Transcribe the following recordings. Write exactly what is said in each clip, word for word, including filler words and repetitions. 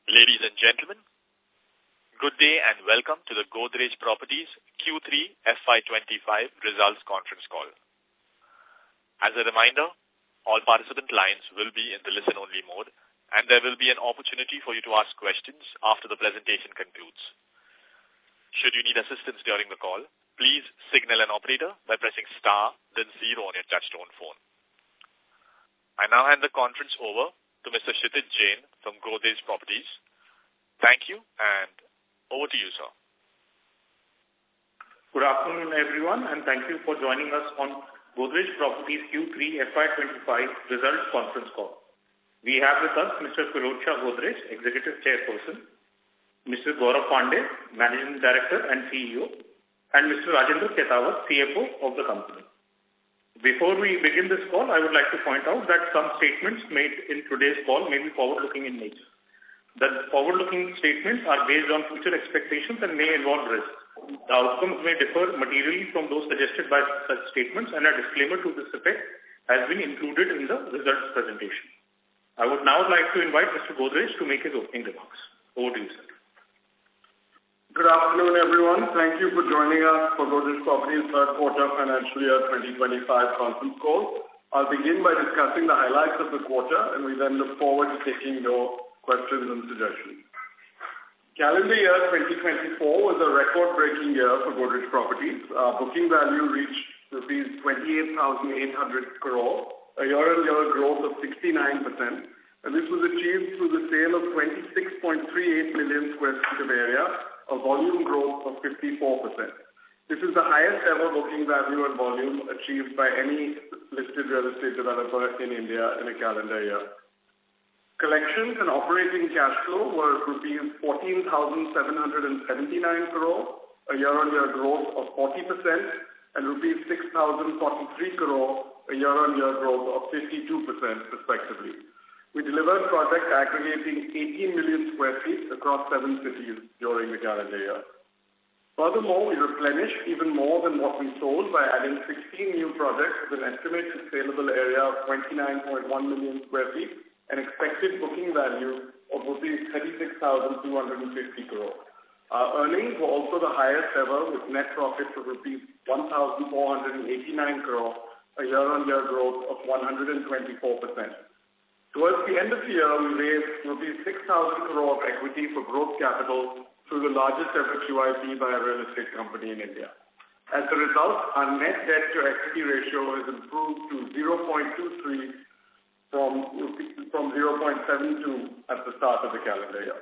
Ladies and gentlemen, good day and welcome to the Godrej Properties Q three F Y twenty-five results conference call. As a reminder, all participant lines will be in the listen-only mode and there will be an opportunity for you to ask questions after the presentation concludes. Should you need assistance during the call, please signal an operator by pressing star then zero on your touchtone phone. I now hand the conference over to Mister Kshitij Jain from Godrej Properties. Thank you and over to you, sir. Good afternoon, everyone, and thank you for joining us on Godrej Properties Q three F Y twenty-five results conference call. We have with us Mister Pirojsha Godrej, Executive Chairperson, Mister Gaurav Pandey, Managing Director and C E O, and Mister Rajendra Khetawat, C F O of the company. Before we begin this call, I would like to point out that some statements made in today's call may be forward-looking in nature. The forward-looking statements are based on future expectations and may involve risks. The outcomes may differ materially from those suggested by such statements, and a disclaimer to this effect has been included in the results presentation. I would now like to invite Mister Godrej to make his opening remarks. Over to you, sir. Good afternoon, everyone. Thank you for joining us for Godrej Properties third quarter financial year twenty twenty-five conference call. I'll begin by discussing the highlights of the quarter, and we then look forward to taking your questions and suggestions. Calendar year twenty twenty-four was a record-breaking year for Godrej Properties. Our booking value reached rupees twenty-eight thousand eight hundred crore, a year-on-year growth of sixty-nine percent, and this was achieved through the sale of twenty-six point three eight million square feet of area, a volume growth of fifty-four percent. This is the highest ever booking value and volume achieved by any listed real estate developer in India in a calendar year. Collections and operating cash flow were rupees fourteen thousand seven hundred seventy-nine crore, a year-on-year growth of forty percent, and rupees six thousand forty-three crore, a year-on-year growth of fifty-two percent respectively. We delivered projects aggregating eighteen million square feet across seven cities during the calendar year. Furthermore, we replenished even more than what we sold by adding sixteen new projects with an estimated saleable area of twenty-nine point one million square feet and expected booking value of rupees thirty-six thousand two hundred fifty crore. Our earnings were also the highest ever with net profits of rupees one thousand four hundred eighty-nine crore, a year-on-year growth of one hundred twenty-four percent. Towards the end of the year, we raised rupees six thousand crore of equity for growth capital through the largest ever Q I P by a real estate company in India. As a result, our net debt to equity ratio has improved to zero point two three from, from zero point seven two at the start of the calendar year.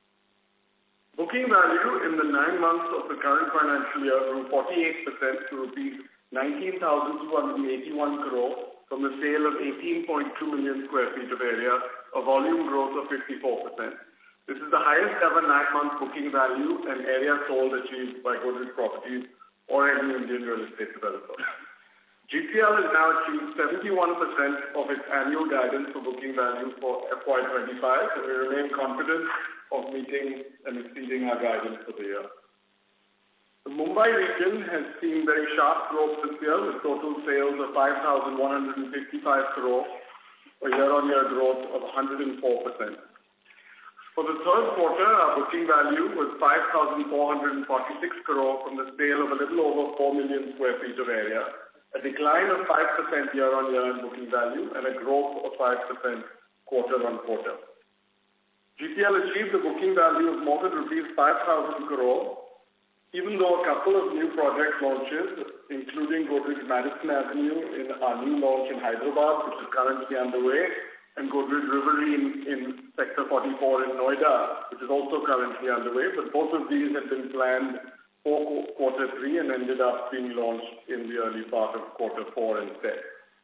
Booking value in the nine months of the current financial year grew forty-eight percent to rupees nineteen thousand two hundred eighty-one crore from the sale of eighteen point two million square feet of area, a volume growth of fifty-four percent. This is the highest ever nine-month booking value and area sold achieved by Godrej Properties or any Indian real estate developer. G P L has now achieved seventy-one percent of its annual guidance for booking value for F Y twenty-five, and we remain confident of meeting and exceeding our guidance for the year. The Mumbai region has seen very sharp growth this year with total sales of five thousand one hundred fifty-five crore, a year-on-year growth of one hundred four percent. For the third quarter, our booking value was five thousand four hundred forty-six crore from the sale of a little over four million square feet of area, a decline of five percent year-on-year in booking value and a growth of five percent quarter-on-quarter. G P L achieved a booking value of more than rupees five thousand crore, even though a couple of new project launches, including Godrej Madison Avenue in our new launch in Hyderabad, which is currently underway, and Godrej Reverie in, in Sector forty-four in Noida, which is also currently underway, but both of these had been planned for quarter three and ended up being launched in the early part of quarter four instead.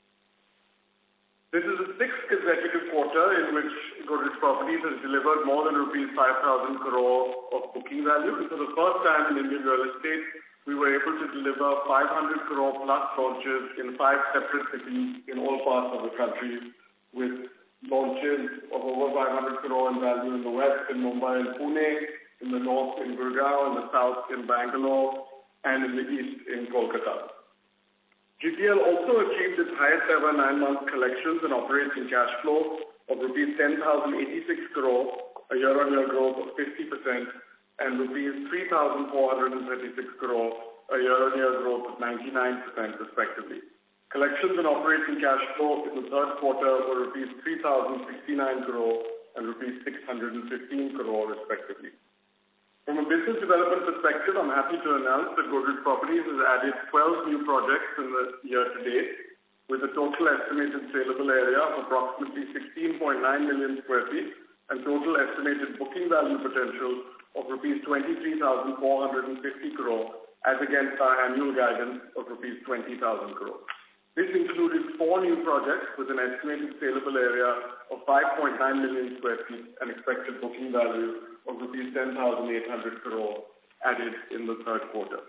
This is the sixth consecutive quarter in which Godrej Properties has delivered more than rupees five thousand crore of booking value. And for the first time in Indian real estate, we were able to deliver five hundred crore plus launches in five separate cities in all parts of the country, with launches of over five hundred crore in value in the west in Mumbai and Pune, in the north in Gurgaon, in the south in Bangalore, and in the east in Kolkata. G P L also achieved its highest ever nine-month collections and operating cash flow of rupees ten thousand eighty-six crore, a year-on-year growth of fifty percent, and rupees three thousand four hundred thirty-six crore, a year-on-year growth of ninety-nine percent respectively. Collections and operating cash flow in the third quarter were rupees three thousand sixty-nine crore and rupees six hundred fifteen crore respectively. From a business development perspective, I'm happy to announce that Godrej Properties has added twelve new projects in the year to date, with a total estimated saleable area of approximately sixteen point nine million square feet and total estimated booking value potential of rupees twenty-three thousand four hundred fifty crore as against our annual guidance of rupees twenty thousand crore. This included four new projects with an estimated saleable area of five point nine million square feet and expected booking value of rupees ten thousand eight hundred crore added in the third quarter.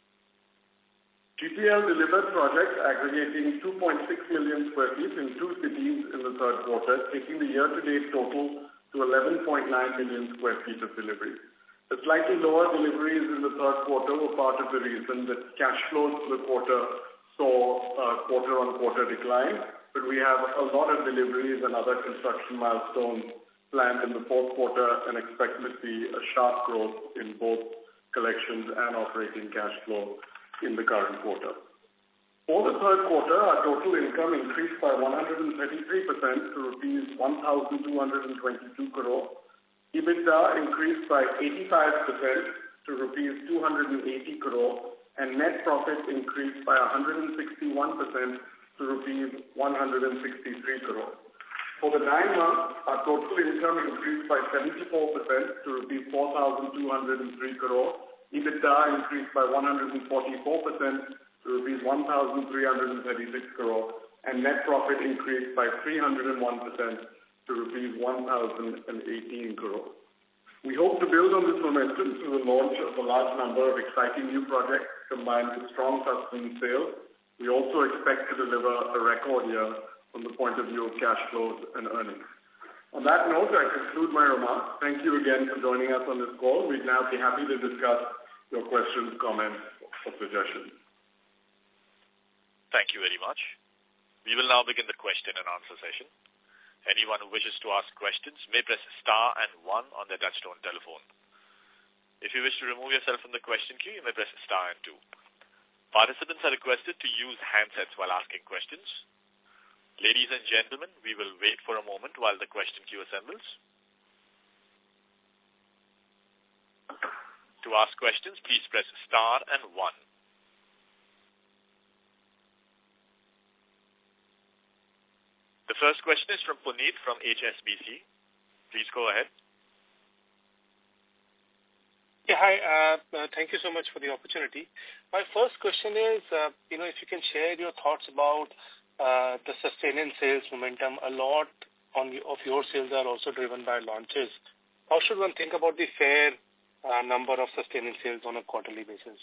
G P L delivered projects aggregating two point six million square feet in two cities in the third quarter, taking the year-to-date total to eleven point nine million square feet of deliveries. The slightly lower deliveries in the third quarter were part of the reason that cash flows for the quarter saw a quarter-on-quarter decline, but we have a lot of deliveries and other construction milestones planned in the fourth quarter and expect to see a sharp growth in both collections and operating cash flow in the current quarter. For the third quarter, our total income increased by one hundred thirty-three percent to rupees one thousand two hundred twenty-two crore. EBITDA increased by eighty-five percent to rupees two hundred eighty crore, and net profit increased by one hundred sixty-one percent to rupees one hundred sixty-three crore. For the nine months, our total income increased by seventy-four percent to rupees four thousand two hundred three crore. EBITDA increased by one hundred forty-four percent to rupees one thousand three hundred thirty-six crore, and net profit increased by three hundred one percent to rupees one thousand eighteen crore. We hope to build on this momentum through the launch of a large number of exciting new projects combined with strong sustained sales. We also expect to deliver a record year from the point of view of cash flows and earnings. On that note, I conclude my remarks. Thank you again for joining us on this call. We'd now be happy to discuss your questions, comments, or suggestions. Thank you very much. We will now begin the question and answer session. Anyone who wishes to ask questions may press star and one on their touchtone telephone. If you wish to remove yourself from the question queue, you may press star and two. Participants are requested to use handsets while asking questions. Ladies and gentlemen, we will wait for a moment while the question queue assembles. To ask questions, please press star and one. The first question is from Puneet from H S B C. Please go ahead. Yeah, hi. Uh, uh, thank you so much for the opportunity. My first question is, uh, you know, if you can share your thoughts about uh, the sustaining sales momentum. A lot on the, of your sales are also driven by launches. How should one think about the fair uh, number of sustaining sales on a quarterly basis?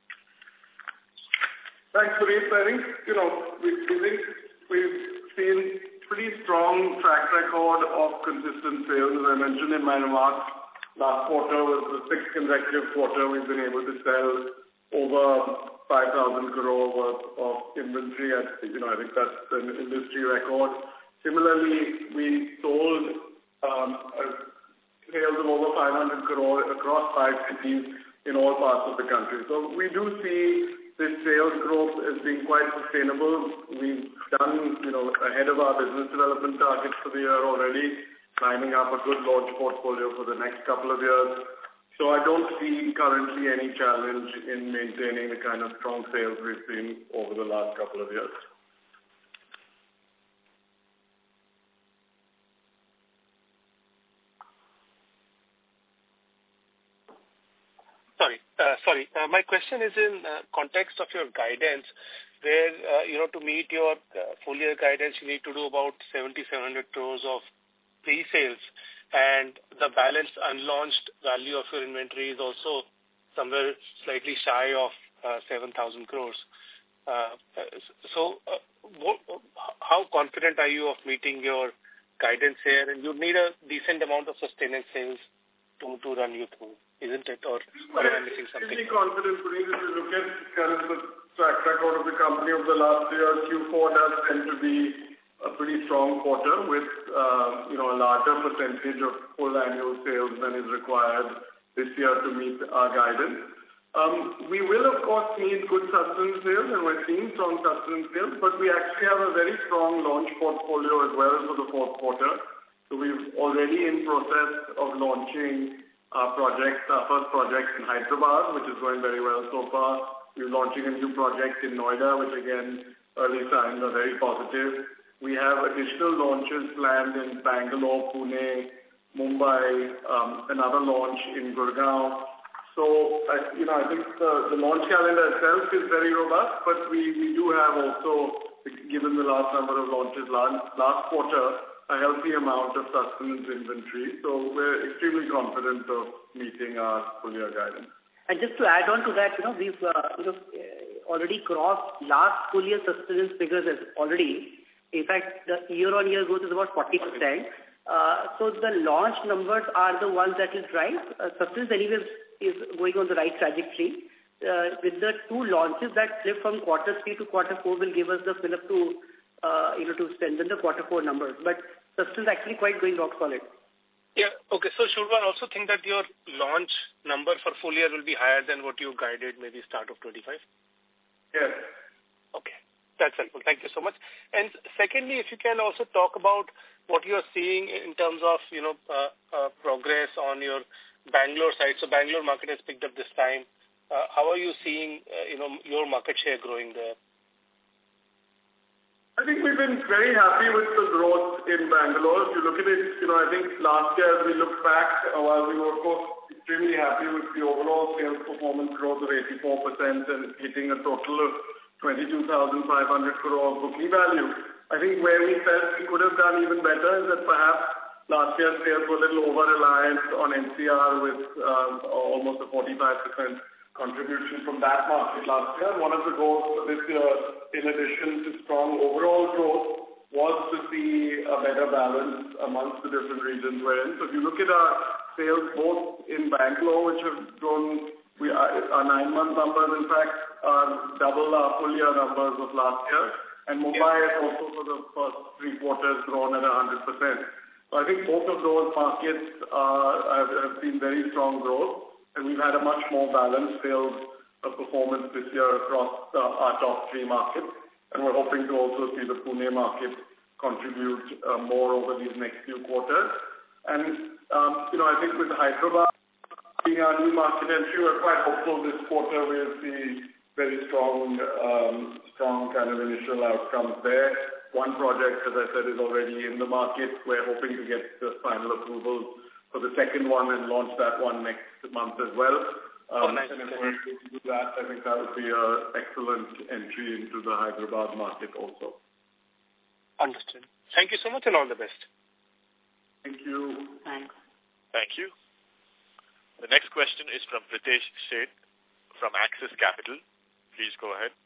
Thanks, Puneet. I think, you know, we, we think we've seen pretty strong track record of consistent sales. As I mentioned in my remarks, last quarter was the sixth consecutive quarter we've been able to sell over five thousand crore worth of inventory. At, you know, I think that's an industry record. Similarly, we sold um, a sales of over five hundred crore across five cities in all parts of the country. So we do see this sales growth as being quite sustainable. We've done, you know, ahead of our business development targets for the year already, lining up a good launch portfolio for the next couple of years. So I don't see currently any challenge in maintaining the kind of strong sales we've seen over the last couple of years. Sorry, uh, sorry. Uh, my question is in uh, context of your guidance, where, uh, you know, to meet your uh, full year guidance, you need to do about seventy-seven hundred crores of pre-sales, and the balanced unlaunched value of your inventory is also somewhere slightly shy of uh, seven thousand crores. Uh, so uh, what, how confident are you of meeting your guidance here? And you need a decent amount of sustained sales to, to run you through, isn't it? Or, or am I missing something? I'm really confident, Puneet. If you look at kind of the track record of the company over the last year, Q four does tend to be a pretty strong quarter with, uh, you know, a larger percentage of full annual sales than is required this year to meet our guidance. Um, we will, of course, need good sustenance sales, and we're seeing strong sustenance sales, but we actually have a very strong launch portfolio as well for the fourth quarter. So we're already in process of launching our projects, our first project in Hyderabad, which is going very well so far. We're launching a new project in Noida, which again, early signs are very positive. We have additional launches planned in Bangalore, Pune, Mumbai, um, another launch in Gurgaon. So, uh, you know, I think the, the launch calendar itself is very robust, but we, we do have also, given the last number of launches last, last quarter, a healthy amount of sustenance inventory. So we're extremely confident of meeting our full year guidance. And just to add on to that, you know, we've uh, you know, already crossed last full year sustenance figures as already. In fact, the year-on-year growth is about forty percent. Uh, so the launch numbers are the ones that will drive. Uh, sustenance anyway is going on the right trajectory. Uh, with the two launches that slip from quarter three to quarter four will give us the fill up to, uh, you know, to strengthen the quarter four numbers. But sustenance actually quite going rock solid. Yeah, okay. So should one also think that your launch number for full year will be higher than what you guided maybe start of twenty-five? Yes. Okay. That's helpful. Thank you so much. And secondly, if you can also talk about what you are seeing in terms of, you know, uh, uh, progress on your Bangalore side. So Bangalore market has picked up this time. Uh, how are you seeing, uh, you know, your market share growing there? I think we've been very happy with the growth in Bangalore. If you look at it, you know, I think last year as we look back, uh, while we were of course extremely happy with the overall sales performance growth of eighty-four percent and hitting a total of twenty-two thousand five hundred crore booking value, I think where we felt we could have done even better is that perhaps last year's sales were a little over-reliant on N C R with um, almost a forty-five percent contribution from that market last year. One of the goals for this year, in addition to strong overall growth, was to see a better balance amongst the different regions we're in. So if you look at our sales both in Bangalore, which have grown, we are, our nine-month numbers, in fact, are double our full-year numbers of last year. And Mumbai has also, for the first three quarters, grown at one hundred percent. So I think both of those markets uh, have, have seen very strong growth, and we've had a much more balanced sales uh, performance this year across uh, our top three markets. And we're hoping to also see the Pune market contribute uh, more over these next few quarters. And, um, you know, I think with Hyderabad being our new market entry, we're quite hopeful this quarter we'll see very strong, um, strong kind of initial outcomes there. One project, as I said, is already in the market. We're hoping to get the final approval for the second one and launch that one next month as well. Um, oh, nice. And if we're able to do that, I think that would be an excellent entry into the Hyderabad market also. Understood. Thank you so much and all the best. Thank you. Thanks. Thank you. The next question is from Pritesh Sheth from Axis Capital. Please go ahead.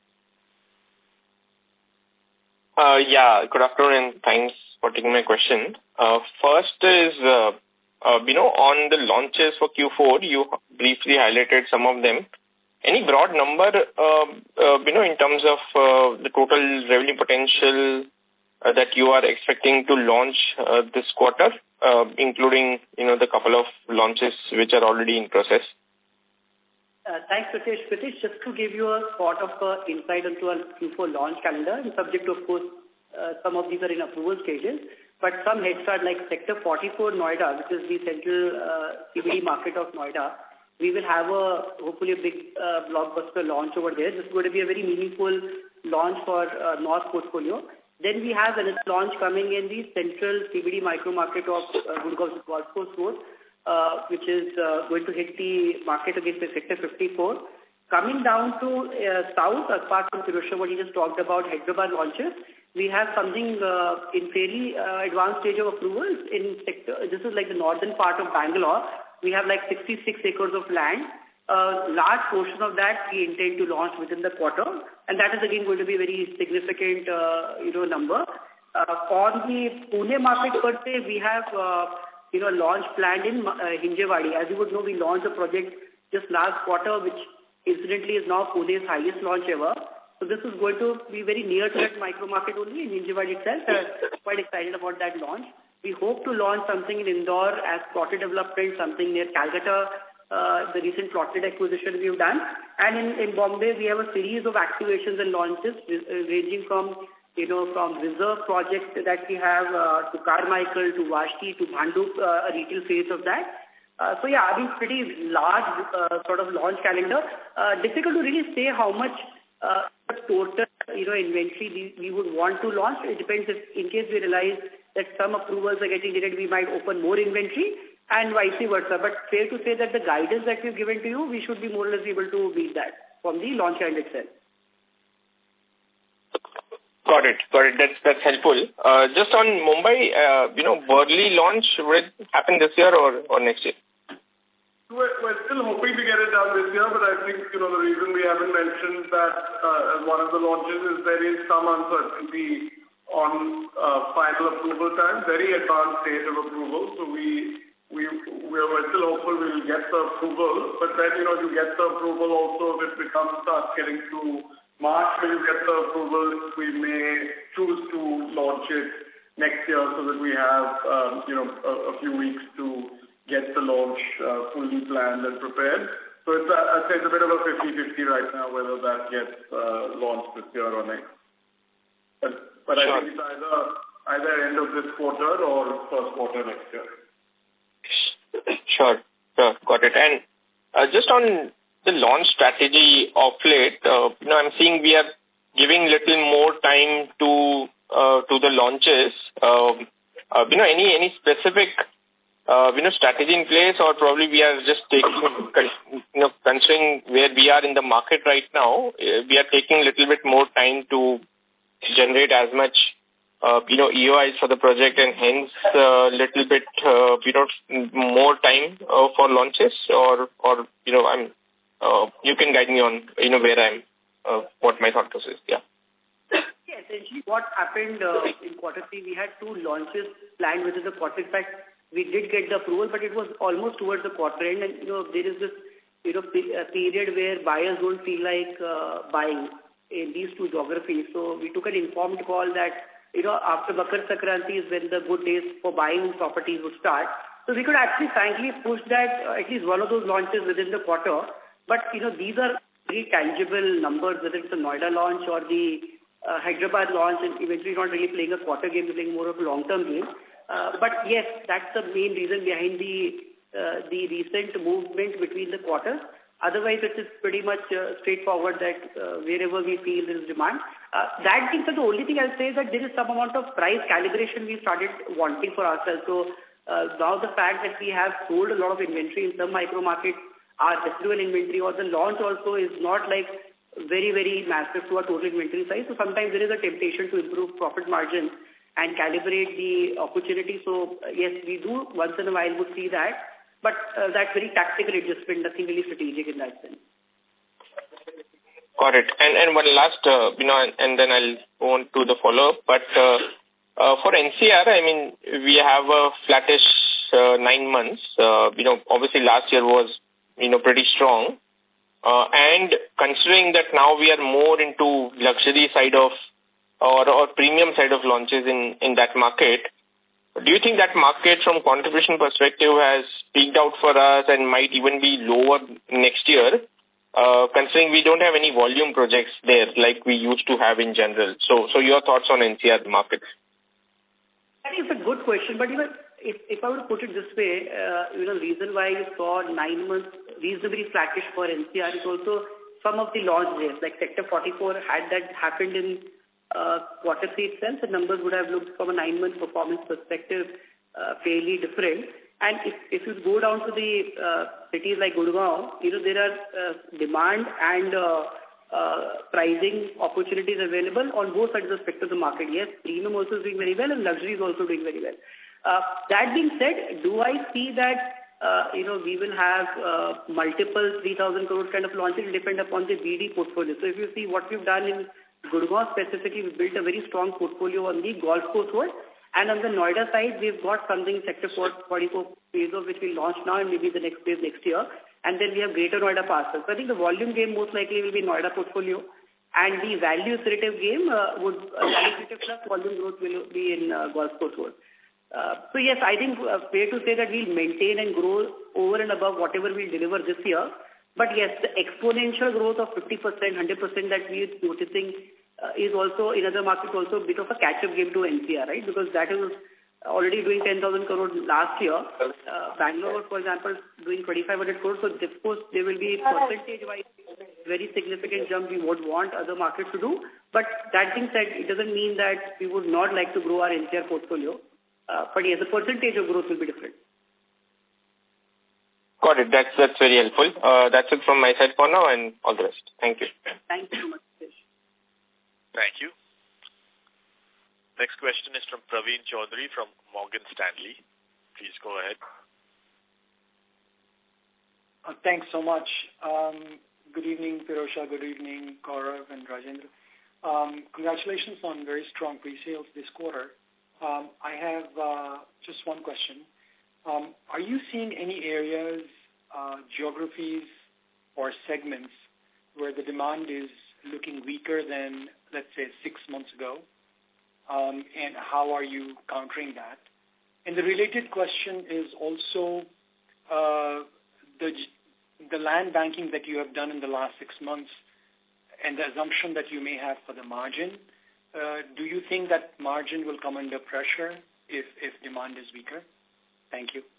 Uh, yeah, good afternoon and thanks for taking my question. Uh, first is, uh, uh, you know, on the launches for Q four, you briefly highlighted some of them. Any broad number, uh, uh, you know, in terms of uh, the total revenue potential uh, that you are expecting to launch uh, this quarter, uh, including, you know, the couple of launches which are already in process? Uh, thanks, Pritesh. Pritesh, just to give you a sort of uh, insight into our Q four launch calendar, and subject to, of course, uh, some of these are in approval stages, but some head start like Sector forty-four Noida, which is the central uh, C B D market of Noida. We will have a, hopefully a big uh, blockbuster launch over there. This is going to be a very meaningful launch for uh, North portfolio. Then we have another launch coming in the central C B D micro market of uh, Gurgaon Golf Course Road, uh, which is uh, going to hit the market against the Sector fifty-four. Coming down to uh, south, apart from Pirojsha, what he just talked about, Hyderabad launches, we have something uh, in fairly uh, advanced stage of approvals in sector. This is like the northern part of Bangalore. We have like sixty-six acres of land. A large portion of that we intend to launch within the quarter, and that is again going to be a very significant, uh, you know, number. Uh, for the Pune market per se, we have, uh, you know, launch planned in uh, Hinjewadi. As you would know, we launched a project just last quarter, which incidentally is now Pune's highest launch ever. So this is going to be very near to that micro market only in Hinjewadi itself. Uh, quite excited about that launch. We hope to launch something in Indore as plotted development, something near Calcutta, uh, the recent plotted acquisition we've done. And in, in Bombay, we have a series of activations and launches uh, ranging from, you know, from reserve projects that we have uh, to Carmichael, to Vashti, to Bhandup, uh, a retail phase of that. Uh, so yeah, I mean, pretty large uh, sort of launch calendar. Uh, difficult to really say how much uh, total, you know, inventory we, we would want to launch. It depends if, in case we realize that some approvals are getting delayed, we might open more inventory and vice versa. But fair to say that the guidance that we've given to you, we should be more or less able to meet that from the launch calendar itself. Got it. Got it. That's, that's helpful. Uh, just on Mumbai, uh, you know, Worli launch, will it happen this year or, or next year? We're, we're still hoping to get it done this year, but I think, you know, the reason we haven't mentioned that uh, as one of the launches is there is some uncertainty on uh, final approval time, very advanced stage of approval. So we, we, we're still hopeful we'll get the approval, but then, you know, you get the approval also if it becomes, starts getting to March, when you get the approval, we may choose to launch it next year so that we have, um, you know, a, a few weeks to get the launch uh, fully planned and prepared. So it's, uh, I'd say it's a bit of a fifty-fifty right now whether that gets uh, launched this year or next. But, but sure. I think it's either, either end of this quarter or first quarter next year. Sure, sure, got it. And uh, just on the launch strategy of late, uh, you know, I'm seeing we are giving little more time to uh, to the launches. Uh, uh, you know, any any specific uh, you know strategy in place, or probably we are just taking, you know, considering where we are in the market right now, uh, we are taking a little bit more time to generate as much uh, you know E O Is for the project, and hence a uh, little bit uh, you know more time uh, for launches, or or you know I'm. Uh, you can guide me on, you know, where I'm, uh, what my thought process is. Yeah. Yeah, essentially what happened uh, in quarter three, we had two launches planned within the quarter. In fact, we did get the approval, but it was almost towards the quarter end. And, you know, there is this, you know, period where buyers don't feel like uh, buying in these two geographies. So we took an informed call that, you know, after Makar Sankranti is when the good days for buying properties would start. So we could actually frankly push that uh, at least one of those launches within the quarter. But, you know, these are very tangible numbers, whether it's the Noida launch or the uh, Hyderabad launch, and eventually not really playing a quarter game, playing more of a long-term game. Uh, but yes, that's the main reason behind the uh, the recent movement between the quarters. Otherwise, it is pretty much uh, straightforward that uh, wherever we feel there is demand. Uh, that being said, the only thing I'll say is that there is some amount of price calibration we started wanting for ourselves. So uh, now the fact that we have sold a lot of inventory in some micro markets, our residual inventory or the launch also is not like very, very massive to our total inventory size. So sometimes there is a temptation to improve profit margin and calibrate the opportunity. So uh, yes, we do once in a while would see that, but uh, that's very tactical adjustment, nothing really strategic in that sense. Got it. And and one last, uh, you know, and, and then I'll go on to the follow-up. But uh, uh, for N C R, I mean, we have a flattish uh, nine months. Uh, you know, obviously last year was you know, pretty strong. Uh, and considering that now we are more into luxury side of, or, or premium side of launches in, in that market, do you think that market from contribution perspective has peaked out for us and might even be lower next year, uh, considering we don't have any volume projects there like we used to have in general? So, so your thoughts on N C R market? I think it's a good question, but you know, if, if I were to put it this way, uh, you know, the reason why you saw nine months reasonably flattish for N C R is also some of the launch days, like Sector forty-four, had that happened in uh, quarter three itself, the numbers would have looked from a nine-month performance perspective uh, fairly different. And if, if you go down to the uh, cities like Gurgaon, you know, there are uh, demand and uh, uh, pricing opportunities available on both sides of the spectrum of the market. Yes, premium also is doing very well and luxury is also doing very well. Uh, that being said, do I see that, uh, you know, we will have uh, multiple three thousand crore kind of launches depend upon the B D portfolio. So if you see what we've done in Gurgaon specifically, we built a very strong portfolio on the golf course road. And on the Noida side, we've got something Sector forty-four phase of which we launch now and maybe the next phase next year. And then we have Greater Noida parcels. So I think the volume game most likely will be Noida portfolio. And the value iterative game uh, would, uh, value iterative plus volume growth will be in uh, golf course world. Uh, so yes, I think uh, fair to say that we'll maintain and grow over and above whatever we'll deliver this year. But yes, the exponential growth of fifty percent, one hundred percent that we're noticing uh, is also, in other markets, also a bit of a catch-up game to N C R, right? Because that is already doing ten thousand crores last year. Uh, Bangalore, for example, doing twenty-five hundred crores. So, of course, there will be percentage-wise very significant jump we would want other markets to do. But that being said, it doesn't mean that we would not like to grow our N C R portfolio. Uh, but yes, the percentage of growth will be different. Got it. That's, that's very helpful. Uh, that's it from my side for now, and all the rest. Thank you. Thank you so much. Thank you. Next question is from Praveen Chaudhary from Morgan Stanley. Please go ahead. Uh, thanks so much. Um, good evening, Pirojsha. Good evening, Gaurav and Rajendra. Um, congratulations on very strong pre-sales this quarter. Um, I have uh, just one question. Um, are you seeing any areas, uh, geographies, or segments where the demand is looking weaker than, let's say, six months ago? Um, and how are you countering that? And the related question is also uh, the the land banking that you have done in the last six months and the assumption that you may have for the margin. Uh, do you think that margin will come under pressure if, if demand is weaker? Thank you.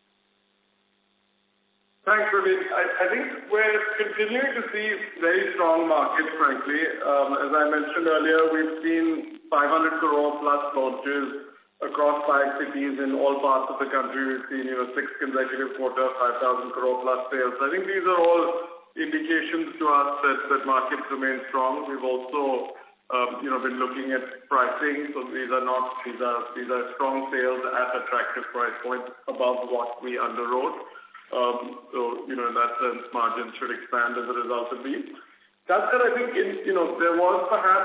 Thanks, Praveen. I, I think we're continuing to see very strong markets, frankly. Um, as I mentioned earlier, we've seen five hundred crore plus launches across five cities in all parts of the country. We've seen, you know, six consecutive quarters, five thousand crore plus sales. I think these are all indications to us that, that markets remain strong. We've also, um, you know, been looking at pricing. So these are not, these are, these are strong sales at attractive price points above what we underwrote. Um, so, you know, in that sense, margins should expand as a result of these. That said, I think, in, you know, there was perhaps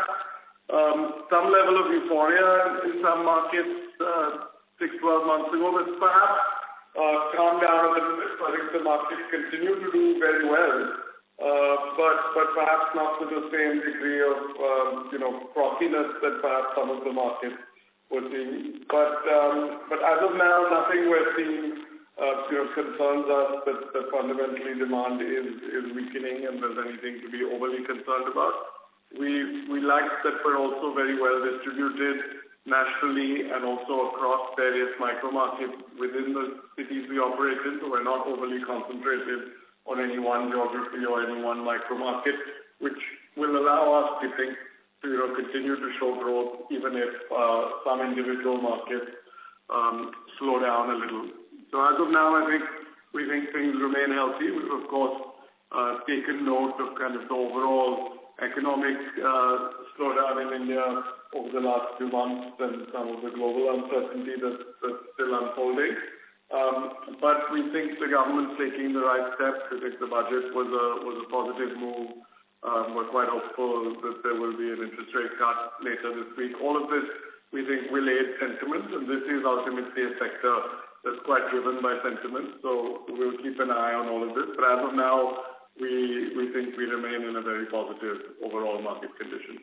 um, some level of euphoria in some markets uh, six, twelve months ago, but perhaps uh, calmed down a little bit. I think the markets continue to do very well, uh, but but perhaps not to the same degree of, um, you know, frothiness that perhaps some of the markets were seeing. But, um, but as of now, nothing we're seeing Uh, you know, concerns us that, that fundamentally demand is, is weakening and there's anything to be overly concerned about. We we like that we're also very well distributed nationally and also across various micro markets within the cities we operate in, so we're not overly concentrated on any one geography or any one micro market, which will allow us, we think, to, you know, continue to show growth even if uh, some individual markets um, slow down a little. So as of now, I think we think things remain healthy. We've, of course, uh, taken note of kind of the overall economic uh, slowdown in India over the last few months and some of the global uncertainty that's, that's still unfolding. Um, but we think the government's taking the right steps. We think the budget was a, was a positive move. Um, we're quite hopeful that there will be an interest rate cut later this week. All of this, we think, will aid sentiment, and this is ultimately a sector that's quite driven by sentiment, so we'll keep an eye on all of this. But as of now, we we think we remain in a very positive overall market condition.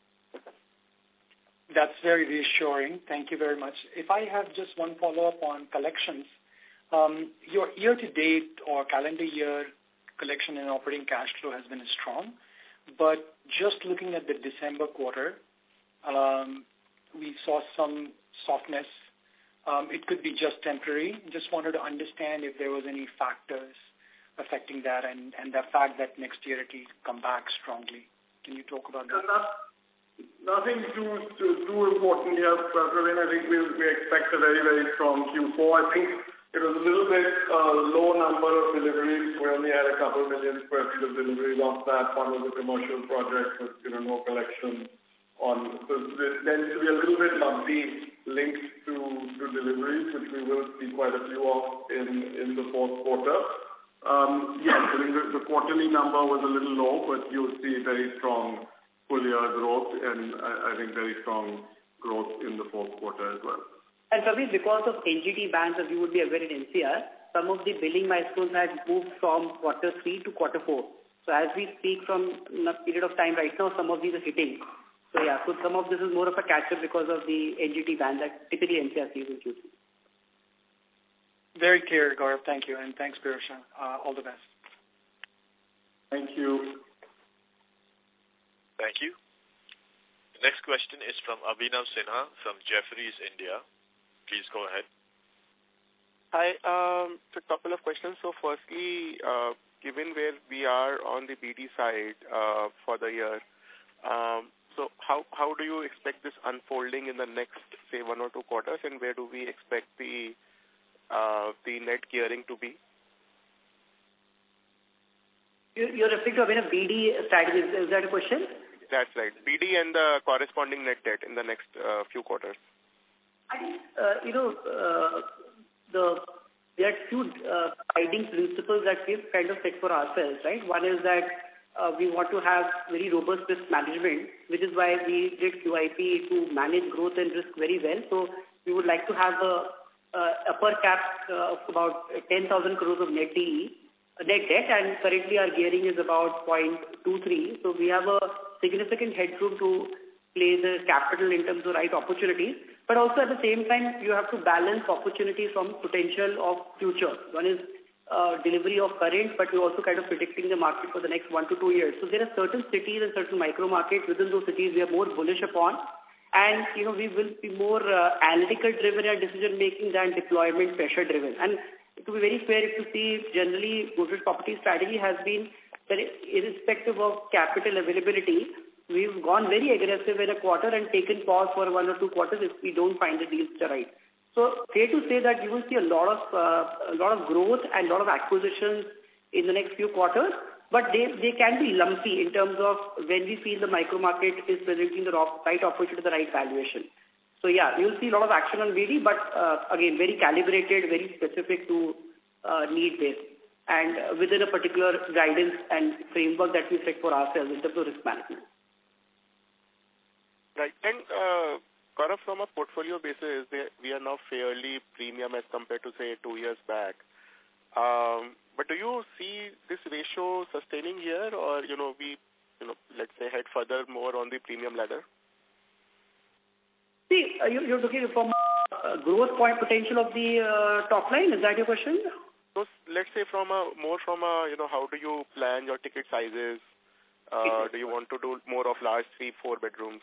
That's very reassuring. Thank you very much. If I have just one follow-up on collections, um, your year-to-date or calendar year collection and operating cash flow has been strong, but just looking at the December quarter, um, we saw some softness. Um, it could be just temporary. Just wanted to understand if there was any factors affecting that and, and the fact that next year it will come back strongly. Can you talk about that? Not, nothing too, too, too important here, Praveen. I think we, we expect a very, very strong Q four. I think it was a little bit uh, low number of deliveries. We only had a couple million square feet of deliveries off that. One was a commercial project with, you know, no collection on. So it tends to be a little bit lumpy linked to, to deliveries, which we will see quite a few of in, in the fourth quarter. Um, yes, I think the, the quarterly number was a little low, but you'll see very strong full-year growth and I, I think very strong growth in the fourth quarter as well. And Praveen, because of N G T bans, as you would be aware in N C R, some of the billing milestones had moved from quarter three to quarter four. So as we speak from a period of time right now, some of these are hitting. So yeah, so some of this is more of a catch-up because of the N G T ban that typically N C R sees in Q three. Very clear, Gaurav. Thank you. And thanks, Pirojsha. Uh, all the best. Thank you. Thank you. The next question is from Abhinav Sinha from Jefferies, India. Please go ahead. Hi. Um, so a couple of questions. So firstly, uh, given where we are on the B D side uh, for the year, um, so how how do you expect this unfolding in the next, say, one or two quarters, and where do we expect the uh, the net gearing to be? You're referring to a B D strategy. Is that a question? That's right. B D and the corresponding net debt in the next uh, few quarters. I think, uh, you know, uh, the there are two uh, guiding principles that we've kind of set for ourselves, right? One is that uh, we want to have very robust risk management, which is why we did Q I P to manage growth and risk very well. So we would like to have a uh, upper cap uh, of about ten thousand crores of net D E, net debt, and currently our gearing is about zero point two three. So we have a significant headroom to play the capital in terms of right opportunities. But also at the same time, you have to balance opportunities from potential of future. One is uh, delivery of current, but we're also kind of predicting the market for the next one to two years. So there are certain cities and certain micro markets within those cities we are more bullish upon. And, you know, we will be more uh, analytical driven in decision making than deployment pressure driven. And to be very fair, if you see, generally, Godrej Properties strategy has been that irrespective of capital availability, we've gone very aggressive in a quarter and taken pause for one or two quarters if we don't find the deals right. So fair to say that you will see a lot of uh, a lot of growth and a lot of acquisitions in the next few quarters, but they, they can be lumpy in terms of when we feel the micro market is presenting the right opportunity, the right valuation. So yeah, you'll see a lot of action on B D, but uh, again, very calibrated, very specific to uh, need base and uh, within a particular guidance and framework that we set for ourselves in terms of risk management. Right. And uh, Gaurav, from a portfolio basis, they, we are now fairly premium as compared to, say, two years back. Um, but do you see this ratio sustaining here, or, you know, we, you know, let's say head further more on the premium ladder? See, uh, you, you're looking from uh, growth point potential of the uh, top line. Is that your question? So let's say from a more from a, you know, how do you plan your ticket sizes? Uh, do you want to do more of large three, four bedrooms?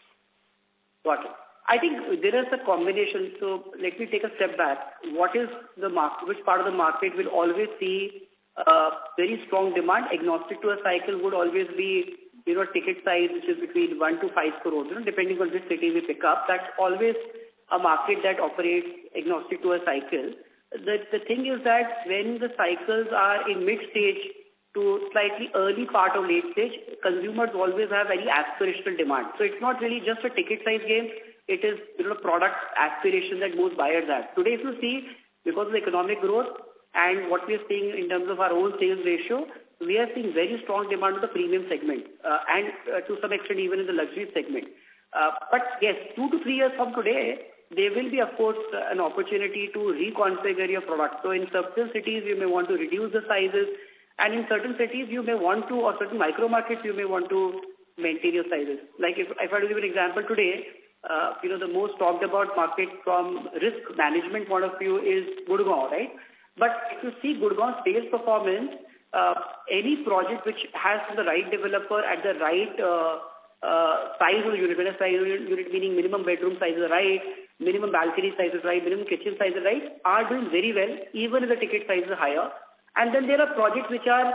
Got it. I think there is a combination. So let me take a step back. What is the market? Which part of the market will always see uh, very strong demand? Agnostic to a cycle would always be, you know, ticket size which is between one to five crores. You know, depending on which city we pick up. That's always a market that operates agnostic to a cycle. The the thing is that when the cycles are in mid stage to slightly early part of late stage, consumers always have very aspirational demand. So it's not really just a ticket size game. It is, you know, product aspiration that most buyers have. Today, if you see, because of the economic growth and what we are seeing in terms of our own sales ratio, we are seeing very strong demand in the premium segment uh, and uh, to some extent even in the luxury segment. Uh, but yes, two to three years from today, there will be, of course, uh, an opportunity to reconfigure your product. So in certain cities, you may want to reduce the sizes. And in certain cities, you may want to, or certain micro markets, you may want to maintain your sizes. Like if, if I do give an example today, uh, you know, the most talked about market from risk management point of view is Gurgaon, right? But if you see Gurgaon's sales performance, uh, any project which has the right developer at the right uh, uh, size of the unit, when a size of the unit meaning minimum bedroom size is right, minimum balcony size is right, minimum kitchen size is right, are doing very well, even if the ticket size is higher. And then there are projects which are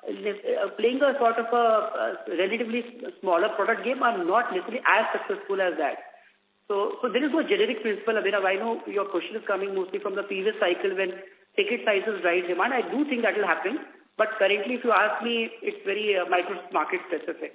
uh, playing a sort of a, a relatively smaller product game are not necessarily as successful as that. So, so there is no generic principle, Abhinav. I know your question is coming mostly from the previous cycle when ticket sizes drive demand. I do think that will happen. But currently, if you ask me, it's very uh, micro market specific.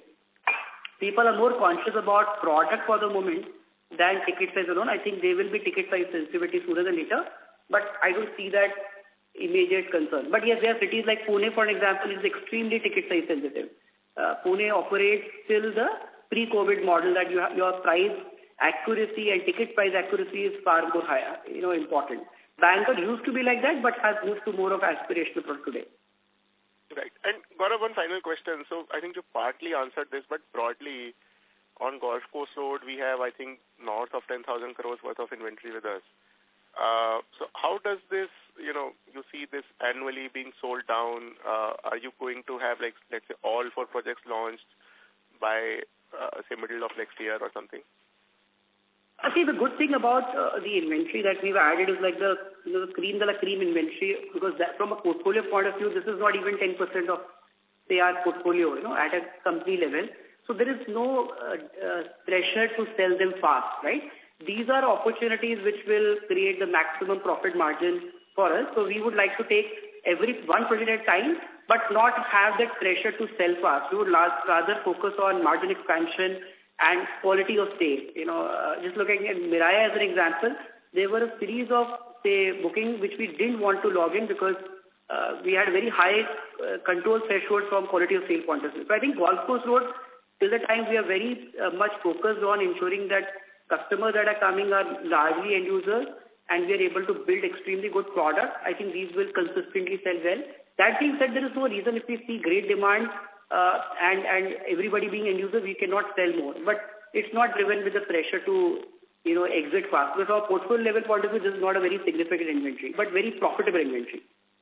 People are more conscious about product for the moment than ticket size alone. I think there will be ticket size sensitivity sooner than later. But I don't see that immediate concern. But yes, there are cities like Pune, for example, is extremely ticket size sensitive. Uh, Pune operates still the pre-COVID model that you have, your price accuracy and ticket price accuracy is far more higher, you know, important. Bangalore used to be like that, but has moved to more of aspirational product today. Right. And Gaurav, one final question. So I think you partly answered this, but broadly, on Golf Course Road, we have, I think, north of ten thousand crores worth of inventory with us. Uh, so how does this, you know, you see this annually being sold down? Uh, are you going to have, like, let's say, all four projects launched by, uh, say, middle of next year or something? I think the good thing about uh, the inventory that we've added is like the, you know, the cream de la cream inventory, because that from a portfolio point of view, this is not even ten percent of, say, our portfolio, you know, at a company level. So there is no uh, uh, pressure to sell them fast, right? These are opportunities which will create the maximum profit margin for us. So we would like to take every one project at a time, but not have that pressure to sell fast. We would rather focus on margin expansion and quality of sale. You know, uh, just looking at Miraya as an example, there were a series of, say, bookings which we didn't want to log in because uh, we had very high uh, control threshold from quality of sale point of view. So I think Golf Course Road, till the time we are very uh, much focused on ensuring that customers that are coming are largely end users and we are able to build extremely good product. I think these will consistently sell well. That being said, there is no reason if we see great demand uh, and, and everybody being end user, we cannot sell more. But it's not driven with the pressure to, you know, exit fast. Because from a portfolio level point of view, this is not a very significant inventory, but very profitable inventory.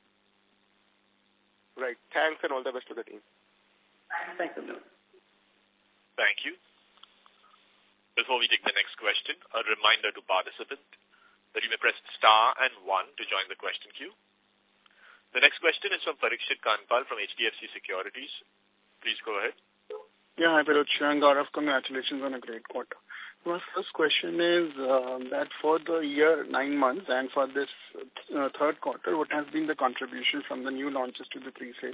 Right. Thanks and all the best to the team. Thanks, Abhinav. Thank you. Before we take the next question, a reminder to participants that you may press star and one to join the question queue. The next question is from Parikshit Kanpal from H D F C Securities. Please go ahead. Yeah, hi, Pirojsha and Gaurav. Congratulations on a great quarter. My first question is uh, that for the year, nine months, and for this uh, third quarter, what has been the contribution from the new launches to the pre-sales?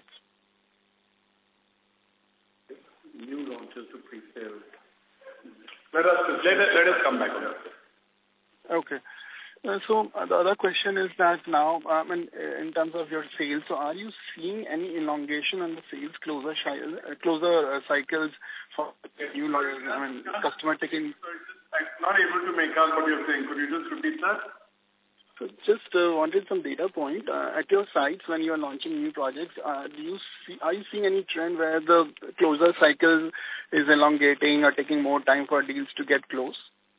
New launches to pre-sales. Let us, let us, let us come back on that. Okay. Uh, so uh, the other question is that now, um, in, in terms of your sales, so are you seeing any elongation on the sales closer uh, closer uh, cycles for new launches? I mean, customer taking... I'm not able to make out what you're saying. Could you just repeat that? So just uh, wanted some data point. Uh, at your sites, when you are launching new projects, uh, do you see, are you seeing any trend where the closer cycle is elongating or taking more time for deals to get close?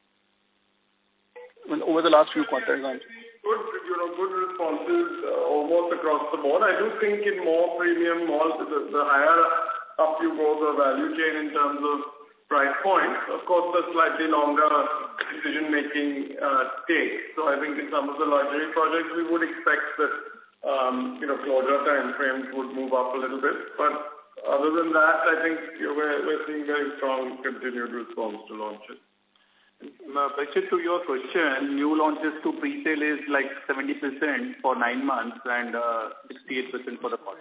Well, over the last few quarters? Good, you know, good responses uh, almost across the board. I do think in more premium malls, the, the higher up you go the value chain in terms of price points, of course, the slightly longer decision-making uh, takes. So I think in some of the luxury projects, we would expect that, um, you know, closure time frames would move up a little bit. But other than that, I think you know, we're, we're seeing very strong continued response to launches. Parikshit, to your question, new launches to pre-sale is like seventy percent for nine months and uh, sixty-eight percent for the quarter.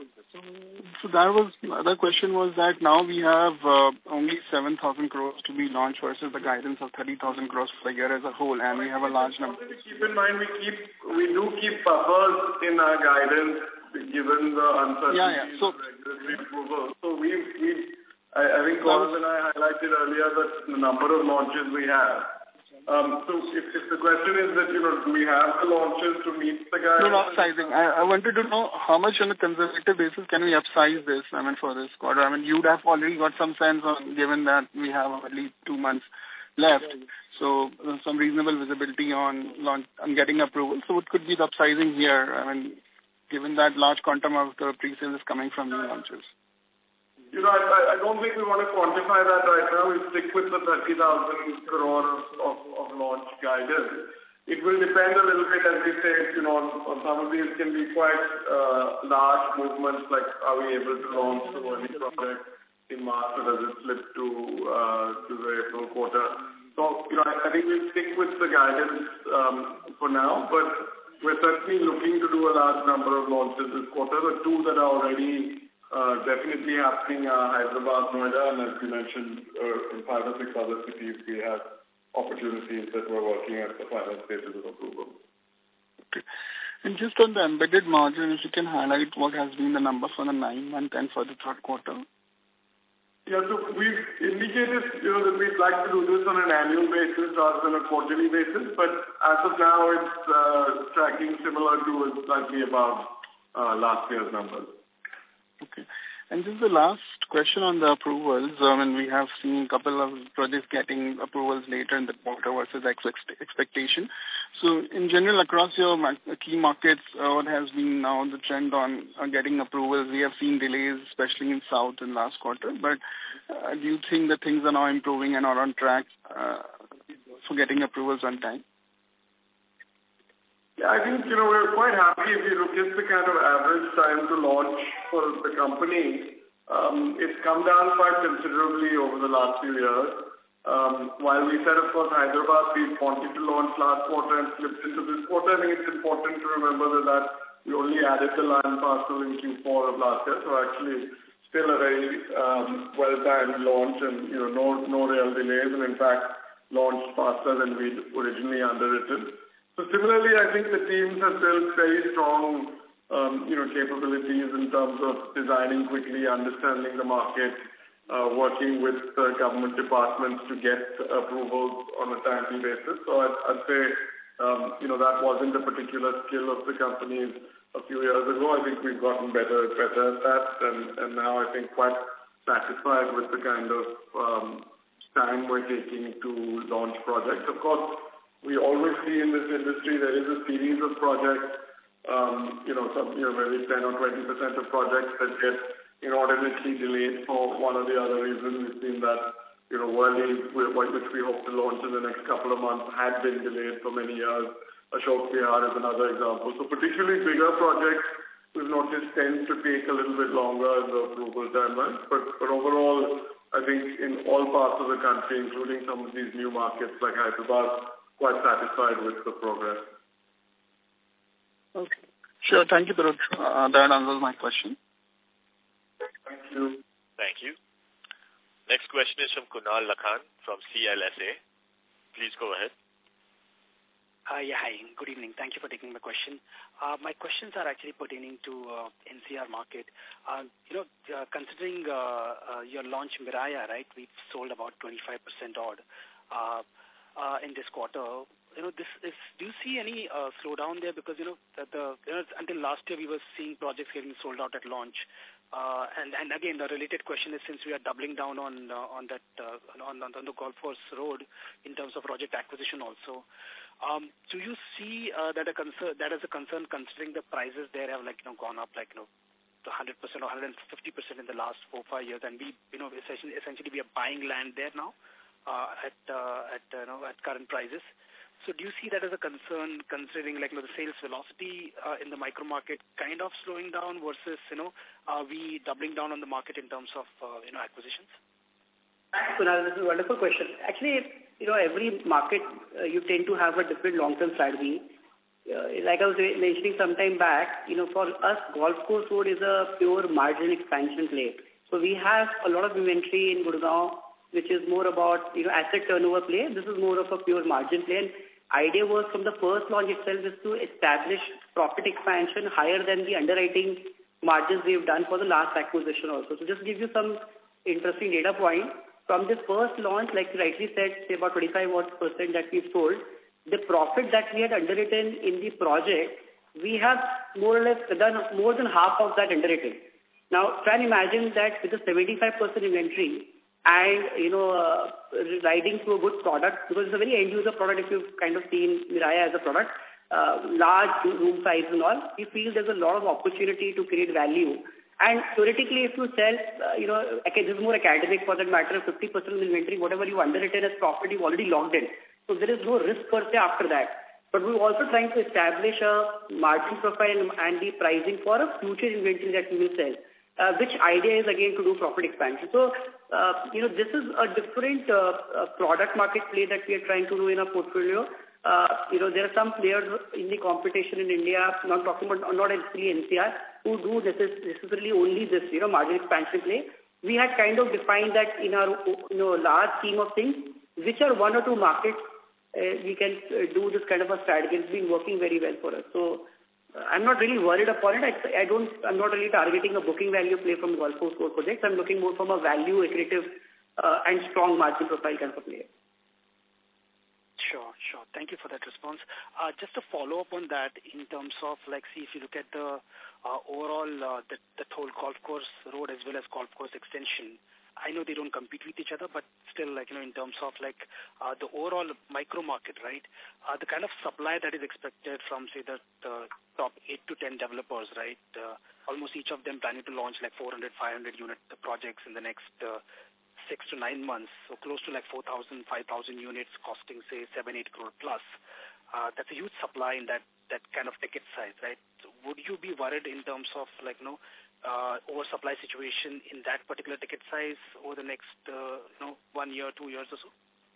So that was, the other question was that now we have uh, only seven thousand crores to be launched versus the guidance of thirty thousand crores for the year as a whole, and we have a large number. Keep in mind, we keep, we do keep buffers in our guidance given the uncertainty yeah, yeah. So, of regulatory approval. So we, we I, I think Gaurav and I highlighted earlier that the number of launches we have. Um, so if, if the question is that, you know, do we have the launches to meet the guidance? No, no, upsizing. I, I wanted to know how much on a conservative basis can we upsize this, I mean, for this quarter? I mean, you'd have already got some sense on, given that we have only two months left. So uh, some reasonable visibility on, launch, on getting approval. So what could be the upsizing here? I mean, given that large quantum of the pre-sales is coming from new launches. You know, I, I don't think we want to quantify that right now. We stick with the thirty thousand crore of, of, of launch guidance. It will depend a little bit, as we said, you know, on, on some of these can be quite uh, large movements, like are we able to launch the early project in March or does it slip to, uh, to the April quarter? So, you know, I, I think we'll stick with the guidance um, for now, but we're certainly looking to do a large number of launches this quarter. The two that are already Uh, definitely happening uh, Hyderabad, Noida, and as you mentioned, uh, in five or six other cities, we have opportunities that we're working at the final stages of approval. Okay. And just on the embedded margin, if you can highlight what has been the number for the nine month and for the third quarter? Yeah, so we've indicated, you know, that we'd like to do this on an annual basis rather than a quarterly basis, but as of now, it's uh, tracking similar to slightly above uh, last year's numbers. Okay. And just the last question on the approvals. I mean, we have seen a couple of projects getting approvals later in the quarter versus ex- expectation. So in general, across your key markets, uh, what has been now the trend on uh, getting approvals? We have seen delays, especially in South in last quarter. But uh, do you think that things are now improving and are on track uh, for getting approvals on time? Yeah, I think, you know, we're quite happy if you look at the kind of average time to launch for the company. Um, it's come down quite considerably over the last few years. Um, while we said, of course, Hyderabad, we wanted to launch last quarter and slipped into this quarter, I think it's important to remember that, that we only added the land parcel in Q four of last year, so actually still a very um, well-timed launch and, you know, no, no real delays, and in fact, launched faster than we'd originally underwritten. So similarly, I think the teams have built very strong, um, you know, capabilities in terms of designing quickly, understanding the market, uh, working with uh, government departments to get approvals on a timely basis. So I'd, I'd say, um, you know, that wasn't a particular skill of the companies a few years ago. I think we've gotten better, better at that, and, and now I think quite satisfied with the kind of um, time we're taking to launch projects. Of course, we always see in this industry there is a series of projects, um, you know, some, you know, maybe ten or twenty percent of projects that get inordinately delayed for one or the other reason. We've seen that, you know, Worli, which we hope to launch in the next couple of months, had been delayed for many years. Ashok Vihar is another example. So particularly bigger projects, we've noticed tend to take a little bit longer in the approval timeline. But, but overall, I think in all parts of the country, including some of these new markets like Hyderabad, quite satisfied with the progress. Okay. Sure. Thank you, Pirojsha. Uh, that answers my question. Thank you. Thank you. Next question is from Kunal Lakhan from C L S A. Please go ahead. Uh, yeah, hi. Good evening. Thank you for taking my question. Uh, my questions are actually pertaining to uh, N C R market. Uh, you know, uh, considering uh, uh, your launch Miraya, right, we've sold about twenty-five percent odd. Uh, Uh, in this quarter, you know, this is, do you see any uh, slowdown there? Because, you know, the, the you know, until last year we were seeing projects getting sold out at launch. Uh, and, and again, the related question is, since we are doubling down on uh, on that uh, on, on the Golf Course Road in terms of project acquisition also, um, do you see uh, that a concern that is a concern considering the prices there have like you know gone up like you know one hundred percent or one hundred fifty percent in the last four five years, and we you know essentially essentially we are buying land there now. Uh, at uh, at uh, you know at current prices. So do you see that as a concern, considering like you know, the sales velocity uh, in the micro market kind of slowing down versus you know are we doubling down on the market in terms of uh, you know acquisitions? Thanks, Kunal. This is a wonderful question. Actually, you know every market uh, you tend to have a different long-term strategy. Uh, like I was mentioning some time back, you know for us, Golf Course Road is a pure margin expansion play. So we have a lot of inventory in Gurgaon, which is more about, you know, asset turnover play. This is more of a pure margin play. And idea was from the first launch itself is to establish profit expansion higher than the underwriting margins we've done for the last acquisition also. So just give you some interesting data point. From this first launch, like you rightly said, say about twenty-five percent that we've sold, the profit that we had underwritten in the project, we have more or less done more than half of that underwritten. Now, try and imagine that with a seventy-five percent inventory, and, you know, uh, riding through a good product, because it's a very end-user product if you've kind of seen Miraya as a product, uh, large room size and all, we feel there's a lot of opportunity to create value. And theoretically, if you sell, uh, you know, okay, this is more academic for that matter, fifty percent of the inventory, whatever you underwritten as profit, you've already logged in. So there is no risk per se after that. But we're also trying to establish a margin profile and the pricing for a future inventory that we will sell. Uh, which idea is again to do profit expansion. So, uh, you know, this is a different uh, uh, product market play that we are trying to do in our portfolio. Uh, you know, there are some players in the competition in India, not talking about, not necessarily N C R, who do necessarily only this, you know, margin expansion play. We had kind of defined that in our, you know, large scheme of things, which are one or two markets, uh, we can uh, do this kind of a strategy. It's been working very well for us. So, I'm not really worried upon it. I, I don't, I'm not really targeting a booking value play from Golf Course Road projects. I'm looking more from a value, accretive, uh, and strong margin profile kind of a play. Sure, sure. Thank you for that response. Uh, just to follow up on that, in terms of, like, see, if you look at the uh, overall, uh, the, the whole golf course road as well as golf course extension, I know they don't compete with each other, but still, like, you know, in terms of, like, uh, the overall micro market, right, uh, the kind of supply that is expected from, say, the, the top eight to ten developers, right, uh, almost each of them planning to launch, like, four hundred, five hundred unit projects in the next uh, six to nine months, so close to, like, four thousand, five thousand units costing, say, seven, eight crore plus. Uh, that's a huge supply in that, that kind of ticket size, right? So would you be worried in terms of, like, you know, uh, oversupply situation in that particular ticket size over the next, uh, you know, one year, two years or so?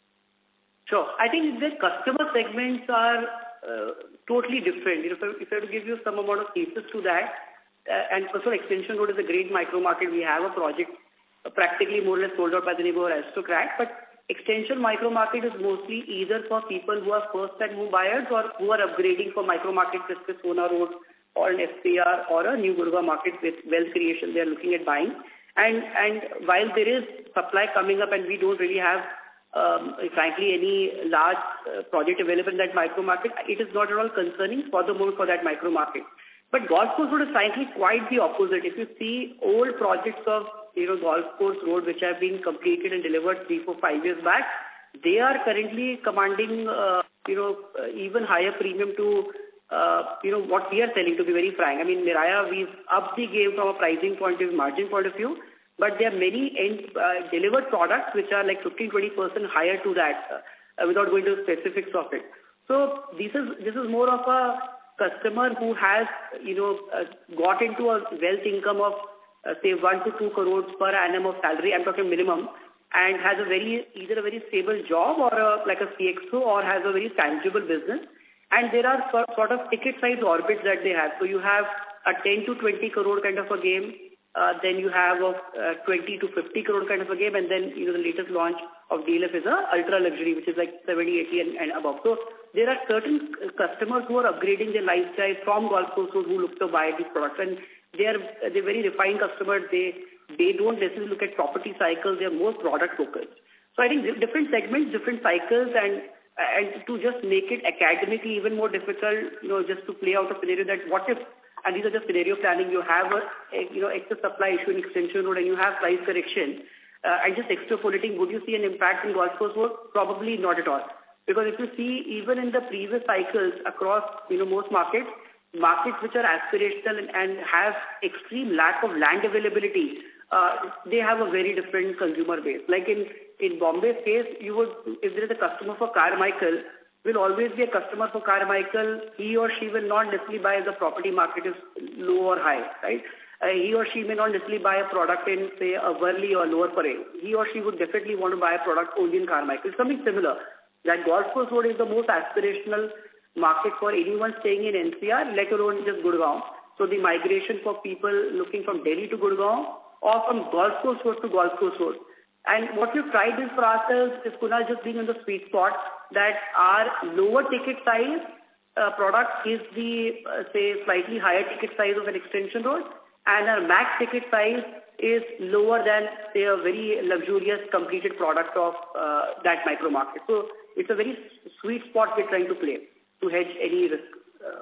Sure. I think the customer segments are uh, totally different. You know, if, I, if I have to give you some amount of thesis to that, uh, and first of all, Extension Road is a great micro market. We have a project uh, practically more or less sold out by the neighbor Aristocrat, but Extension micro market is mostly either for people who are first-time home buyers or who are upgrading for micro markets such as Sona Road or an S P R or a New Gurgaon market with wealth creation they are looking at buying. And and while there is supply coming up and we don't really have, um, frankly, any large uh, project available in that micro market, it is not at all concerning furthermore for that micro market. But golf course road is frankly quite the opposite. If you see old projects of, you know, golf course road which have been completed and delivered three, four, five years back, they are currently commanding, uh, you know, uh, even higher premium to Uh, you know, what we are selling, to be very frank. I mean, Miraya, we've upped the game from a pricing point of view, margin point of view, but there are many end, uh, delivered products which are like fifteen to twenty percent higher to that uh, without going to specifics of it. So this is, this is more of a customer who has, you know, uh, got into a wealth income of, uh, say, one to two crores per annum of salary, I'm talking minimum, and has a very, either a very stable job or a, like a C X O or has a very tangible business. And there are sort of ticket size orbits that they have. So you have a ten to twenty crore kind of a game. Uh, then you have a uh, twenty to fifty crore kind of a game. And then, you know, the latest launch of D L F is a ultra luxury, which is like seventy, eighty and, and above. So there are certain customers who are upgrading their lifestyle from golf courses who look to buy these products. And they are, they're very refined customers. They, they don't necessarily look at property cycles. They're more product focused. So I think different segments, different cycles, and And to just make it academically even more difficult, you know, just to play out a scenario that what if, and these are just scenario planning, you have a, a you know, excess supply issue in Extension Road and you have price correction, uh, and just extrapolating, would you see an impact in golf course work? Probably not at all. Because if you see, even in the previous cycles across, you know, most markets, markets which are aspirational and, and have extreme lack of land availability, uh, they have a very different consumer base. Like in In Bombay's case, you would, if there is a customer for Carmichael, will always be a customer for Carmichael. He or she will not necessarily buy if the property market is low or high, right? Uh, he or she may not necessarily buy a product in, say, a Worli or Lower Parel. He or she would definitely want to buy a product only in Carmichael. Something similar. That golf course road is the most aspirational market for anyone staying in N C R, let alone just Gurgaon. So the migration for people looking from Delhi to Gurgaon or from golf course road to golf course road. And what we've tried is for ourselves is, Kunal, just being in the sweet spot that our lower ticket size uh, product is the, uh, say, slightly higher ticket size of an Extension Road, and our max ticket size is lower than, say, a very luxurious completed product of uh, that micro market. So it's a very sweet spot we're trying to play to hedge any risk. Uh.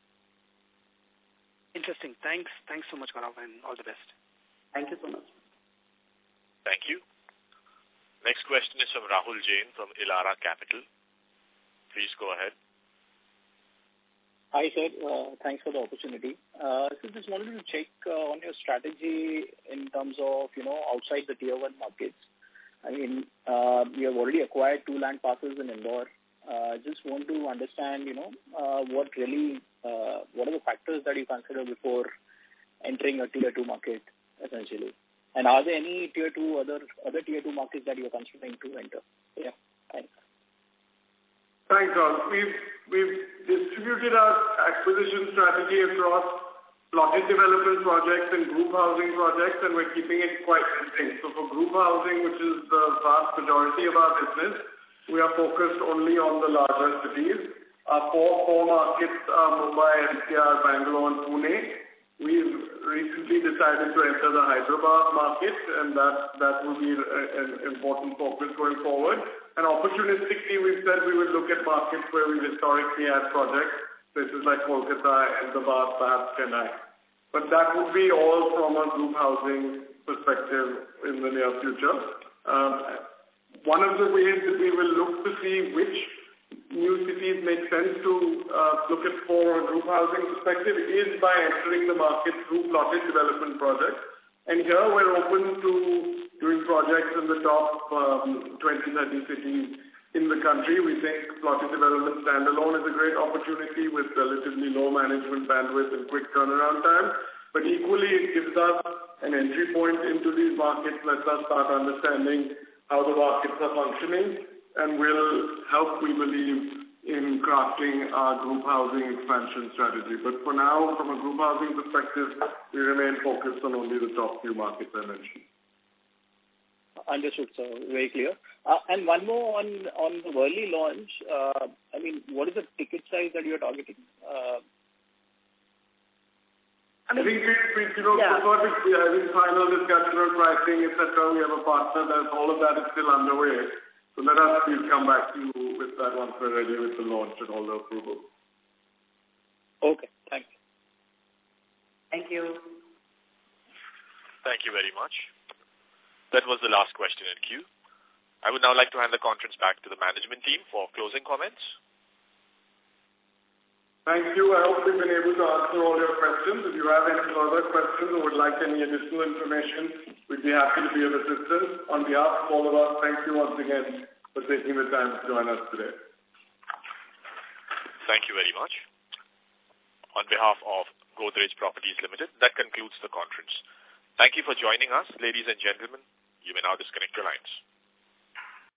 Interesting. Thanks. Thanks so much, Gaurav, and all the best. Thank you so much. Thank you. Next question is from Rahul Jain from Elara Capital. Please go ahead. Hi, sir. Uh, thanks for the opportunity. Uh, so just wanted to check uh, on your strategy in terms of, you know, outside the tier one markets. I mean, uh, you have already acquired two land parcels in Indore. Uh, just want to understand, you know, uh, what really, uh, what are the factors that you consider before entering a tier two market, essentially? And are there any tier two, other other tier two markets that you are considering to enter? Yeah, thanks. Thanks, John. We've, we've distributed our acquisition strategy across plotted development projects and group housing projects, and we're keeping it quite distinct. So for group housing, which is the vast majority of our business, we are focused only on the larger cities. Our four core markets are Mumbai, N C R, Bangalore, and Pune. We've recently recently decided to enter the Hyderabad market, and that, that will be an important focus going forward. And opportunistically, we've said we will look at markets where we've historically had projects, places like Kolkata, Ahmedabad, perhaps Chennai. But that would be all from a group housing perspective in the near future. Um, one of the ways that we will look to see which new cities make sense to uh, look at for a group housing perspective is by entering the market through plotted development projects. And here we're open to doing projects in the top um, twenty, thirty cities in the country. We think plotted development standalone is a great opportunity with relatively low management bandwidth and quick turnaround time. But equally, it gives us an entry point into these markets, lets us start understanding how the markets are functioning, and will help, we believe, in crafting our group housing expansion strategy. But for now, from a group housing perspective, we remain focused on only the top few markets I mentioned. Understood, sir. Very clear. Uh, and one more on, on the Worli launch. Uh, I mean, what is the ticket size that you're targeting? Uh, I think we, we you know, yeah. prefer to be having final discussion on pricing, et cetera. We have a partner that all of that is still underway. So let us please come back to you with that once we're ready with the launch and all the approvals. Okay, thanks. Thank you. Thank you very much. That was the last question in queue. I would now like to hand the conference back to the management team for closing comments. Thank you. I hope we've been able to answer all your questions. If you have any further questions or would like any additional information, we'd be happy to be of assistance. On behalf of all of us, thank you once again for taking the time to join us today. Thank you very much. On behalf of Godrej Properties Limited, that concludes the conference. Thank you for joining us, ladies and gentlemen. You may now disconnect your lines.